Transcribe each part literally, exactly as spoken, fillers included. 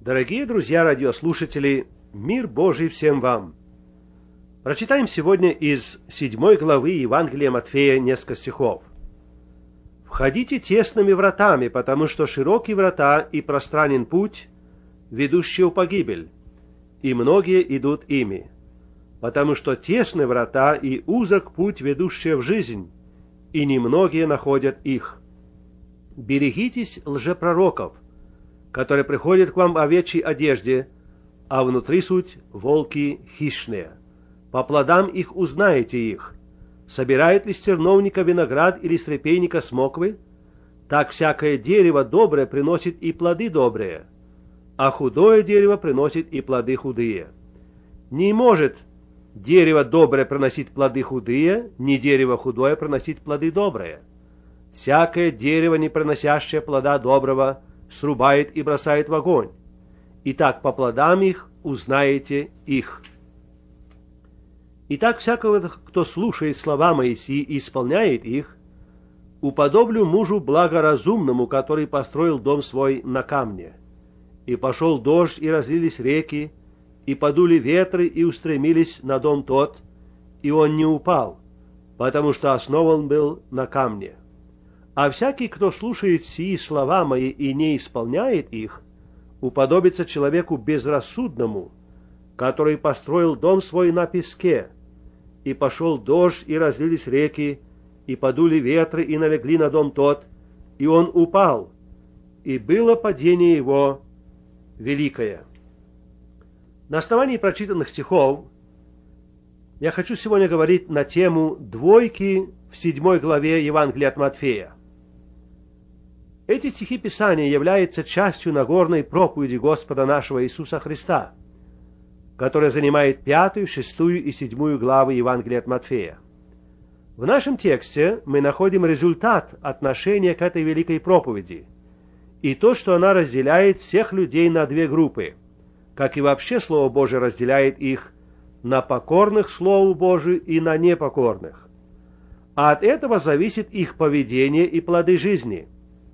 Дорогие друзья радиослушатели, мир Божий всем вам! Прочитаем сегодня из седьмой главы Евангелия Матфея несколько стихов. «Входите тесными вратами, потому что широки врата и пространен путь, ведущий в погибель, и многие идут ими. Потому что тесны врата и узок путь, ведущий в жизнь, и немногие находят их. Берегитесь лжепророков, которые приходят к вам в овечьей одежде, а внутри суть волки хищные. По плодам их узнаете их. Собирает ли с терновника виноград или с репейника смоквы? Так всякое дерево доброе приносит и плоды добрые, а худое дерево приносит и плоды худые. Не может дерево доброе приносить плоды худые, ни дерево худое приносить плоды добрые. Всякое дерево, не приносящее плода доброго, срубает и бросает в огонь. Итак, по плодам их узнаете их. Итак, всякого, кто слушает слова мои сии и исполняет их, уподоблю мужу благоразумному, который построил дом свой на камне. И пошел дождь, и разлились реки, и подули ветры, и устремились на дом тот, и он не упал, потому что основан был на камне. А всякий, кто слушает сии слова мои и не исполняет их, уподобится человеку безрассудному, который построил дом свой на песке. И пошел дождь, и разлились реки, и подули ветры, и налегли на дом тот, и он упал, и было падение его великое». На основании прочитанных стихов я хочу сегодня говорить на тему двойки в седьмой главе Евангелия от Матфея. Эти стихи Писания являются частью Нагорной проповеди Господа нашего Иисуса Христа, которая занимает пятую, шестую и седьмую главы Евангелия от Матфея. В нашем тексте мы находим результат отношения к этой великой проповеди и то, что она разделяет всех людей на две группы, как и вообще Слово Божие разделяет их на покорных Слову Божию и на непокорных. А от этого зависит их поведение и плоды жизни,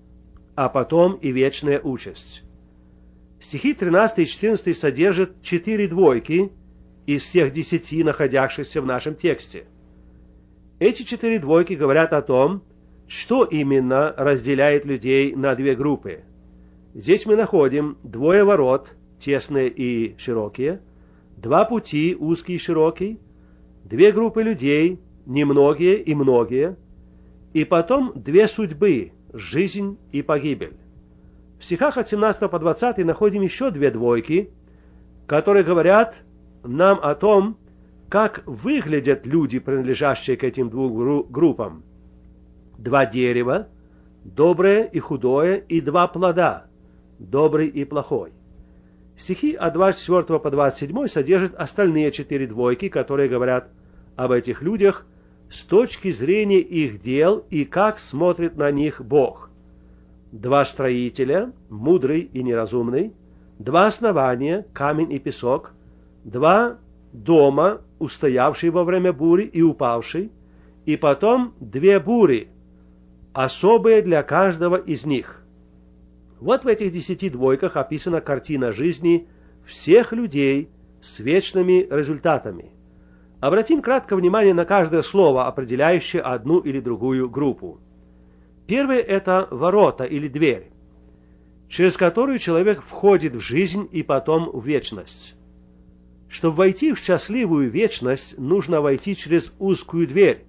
а потом и вечная участь. Стихи тринадцатый и четырнадцатый содержат четыре двойки из всех десяти, находящихся в нашем тексте. Эти четыре двойки говорят о том, что именно разделяет людей на две группы. Здесь мы находим двое ворот, тесные и широкие, два пути, узкий и широкий, две группы людей, немногие и многие, и потом две судьбы, жизнь и погибель. В стихах от семнадцатого по двадцатый находим еще две двойки, которые говорят нам о том, как выглядят люди, принадлежащие к этим двум группам. Два дерева, доброе и худое, и два плода, добрый и плохой. Стихи от двадцать четвёртого по двадцать седьмой содержат остальные четыре двойки, которые говорят об этих людях с точки зрения их дел и как смотрит на них Бог. Два строителя, мудрый и неразумный, два основания, камень и песок, два дома, устоявший во время бури и упавший, и потом две бури, особые для каждого из них. Вот в этих десяти двойках описана картина жизни всех людей с вечными результатами. Обратим кратко внимание на каждое слово, определяющее одну или другую группу. Первое – это ворота или дверь, через которую человек входит в жизнь и потом в вечность. Чтобы войти в счастливую вечность, нужно войти через узкую дверь,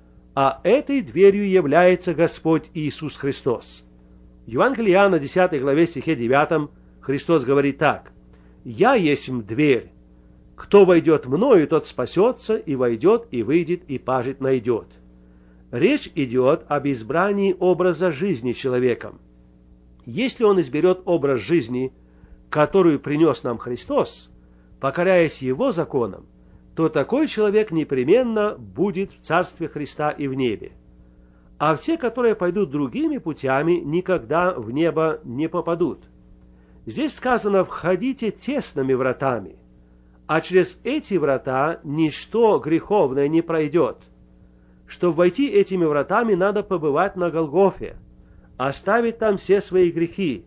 а этой дверью является Господь Иисус Христос. В Евангелии Иоанна, десятой главе, стихе девятом, Христос говорит так: «Я есмь дверь. Кто войдет мною, тот спасется, и войдет, и выйдет, и пажить найдет». Речь идет об избрании образа жизни человеком. Если он изберет образ жизни, которую принес нам Христос, покоряясь Его законам, то такой человек непременно будет в Царстве Христа и в небе. А все, которые пойдут другими путями, никогда в небо не попадут. Здесь сказано: «Входите тесными вратами», а через эти врата ничто греховное не пройдет. Чтобы войти этими вратами, надо побывать на Голгофе, оставить там все свои грехи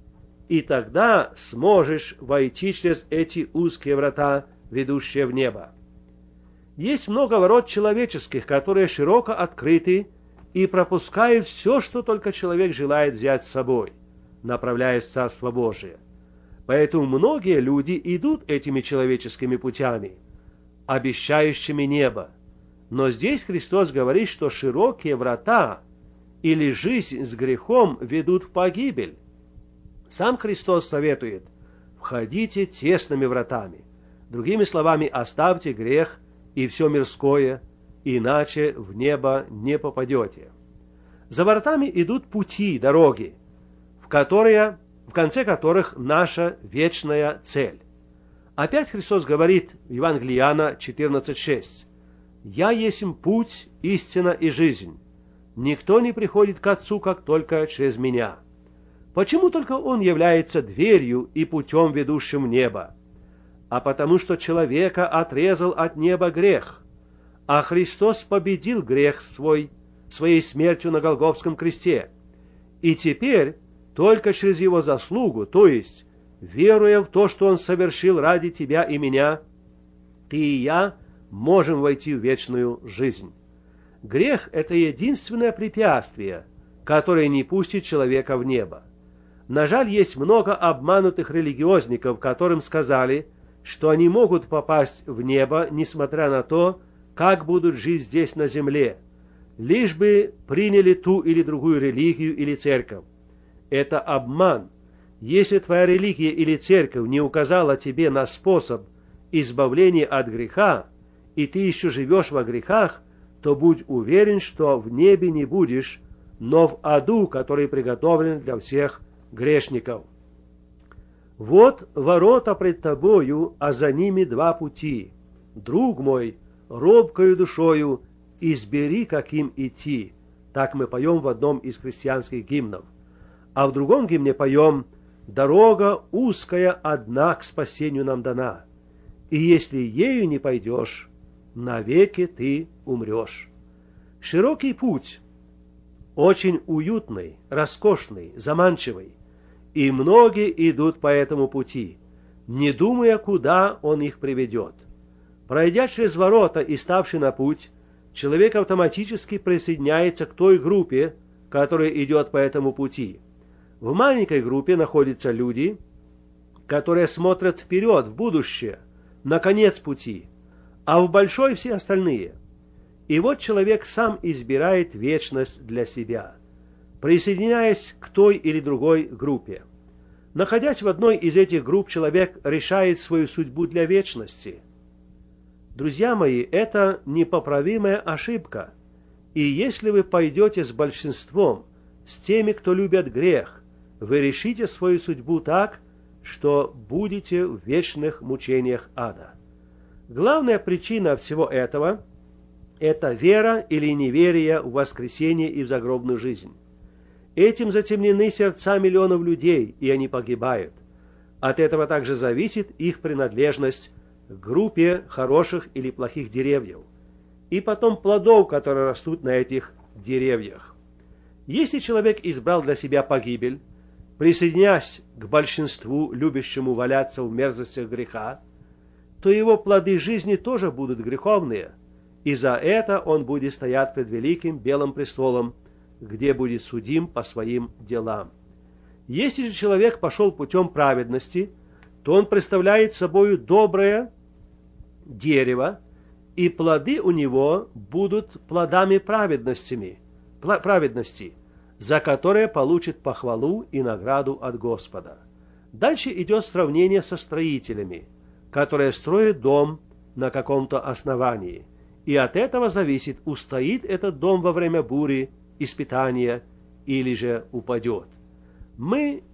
и тогда сможешь войти через эти узкие врата, ведущие в небо. Есть много ворот человеческих, которые широко открыты и пропускают все, что только человек желает взять с собой, направляясь в Царство Божие. Поэтому многие люди идут этими человеческими путями, обещающими небо. Но здесь Христос говорит, что широкие врата или жизнь с грехом ведут в погибель. Сам Христос советует: входите тесными вратами. Другими словами, оставьте грех и все мирское, иначе в небо не попадете. За вратами идут пути, дороги, в, которые, в конце которых наша вечная цель. Опять Христос говорит в Евангелии Иоанна четырнадцать шесть: «Я есмь путь, истина и жизнь. Никто не приходит к Отцу, как только через Меня». Почему только Он является дверью и путем, ведущим в небо? А потому что человека отрезал от неба грех, а Христос победил грех свой своей смертью на Голгофском кресте. И теперь только через Его заслугу, то есть веруя в то, что Он совершил ради тебя и меня, ты и я можем войти в вечную жизнь. Грех – это единственное препятствие, которое не пустит человека в небо. На жаль, есть много обманутых религиозников, которым сказали, что они могут попасть в небо, несмотря на то, как будут жить здесь на земле, лишь бы приняли ту или другую религию или церковь. Это обман. Если твоя религия или церковь не указала тебе на способ избавления от греха, и ты еще живешь во грехах, то будь уверен, что в небе не будешь, но в аду, который приготовлен для всех грешников. Вот ворота пред тобою, а за ними два пути. Друг мой, робкою душою, избери, каким идти. Так мы поем в одном из христианских гимнов. А в другом гимне поем: дорога узкая одна к спасению нам дана, и если ею не пойдешь, навеки ты умрешь. Широкий путь, очень уютный, роскошный, заманчивый, и многие идут по этому пути, не думая, куда он их приведет. Пройдя через ворота и ставший на путь, человек автоматически присоединяется к той группе, которая идет по этому пути. В маленькой группе находятся люди, которые смотрят вперед, в будущее, на конец пути, а в большой все остальные. И вот человек сам избирает вечность для себя, присоединяясь к той или другой группе. Находясь в одной из этих групп, человек решает свою судьбу для вечности. Друзья мои, это непоправимая ошибка. И если вы пойдете с большинством, с теми, кто любит грех, вы решите свою судьбу так, что будете в вечных мучениях ада. Главная причина всего этого – это вера или неверие в воскресение и в загробную жизнь. Этим затемнены сердца миллионов людей, и они погибают. От этого также зависит их принадлежность к группе хороших или плохих деревьев, и потом плодов, которые растут на этих деревьях. Если человек избрал для себя погибель, присоединяясь к большинству, любящему валяться в мерзостях греха, то его плоды жизни тоже будут греховные, и за это он будет стоять пред великим белым престолом, где будет судим по своим делам. Если же человек пошел путем праведности, то он представляет собой доброе дерево, и плоды у него будут плодами праведностями, праведности, за которые получит похвалу и награду от Господа. Дальше идет сравнение со строителями, которые строят дом на каком-то основании, и от этого зависит, устоит этот дом во время бури, испытания, или же упадет. Мы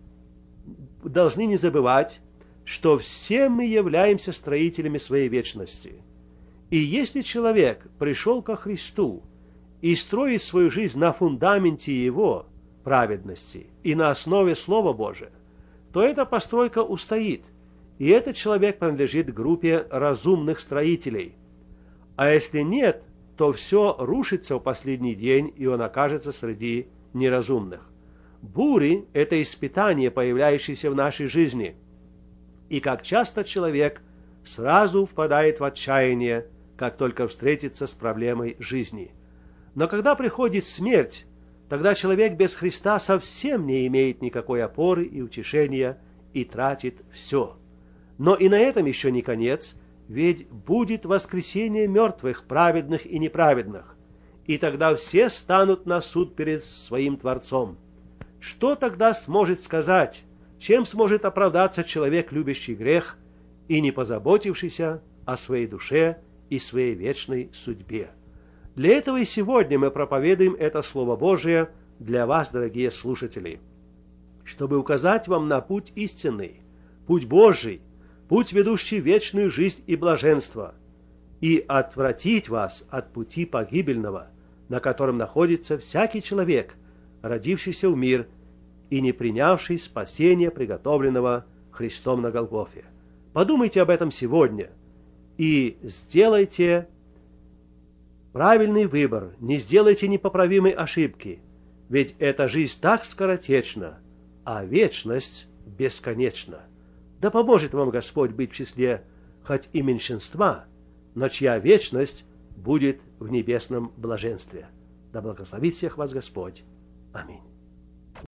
должны не забывать, что все мы являемся строителями своей вечности. И если человек пришел ко Христу и строит свою жизнь на фундаменте Его праведности и на основе Слова Божия, то эта постройка устоит, и этот человек принадлежит к группе разумных строителей. А если нет, то все рушится в последний день, и он окажется среди неразумных. Бури — это испытания, появляющиеся в нашей жизни. И как часто человек сразу впадает в отчаяние, как только встретится с проблемой жизни. Но когда приходит смерть, тогда человек без Христа совсем не имеет никакой опоры и утешения и тратит все. Но и на этом еще не конец, ведь будет воскресение мертвых, праведных и неправедных, и тогда все станут на суд перед своим Творцом. Что тогда сможет сказать, чем сможет оправдаться человек, любящий грех и не позаботившийся о своей душе и своей вечной судьбе? Для этого и сегодня мы проповедуем это Слово Божие для вас, дорогие слушатели, чтобы указать вам на путь истинный, путь Божий, путь, ведущий в вечную жизнь и блаженство, и отвратить вас от пути погибельного, на котором находится всякий человек, родившийся в мир и не принявший спасения, приготовленного Христом на Голгофе. Подумайте об этом сегодня и сделайте правильный выбор, не сделайте непоправимой ошибки, ведь эта жизнь так скоротечна, а вечность бесконечна. Да поможет вам Господь быть в числе хоть и меньшинства, но чья вечность будет в небесном блаженстве. Да благословит всех вас Господь. Аминь.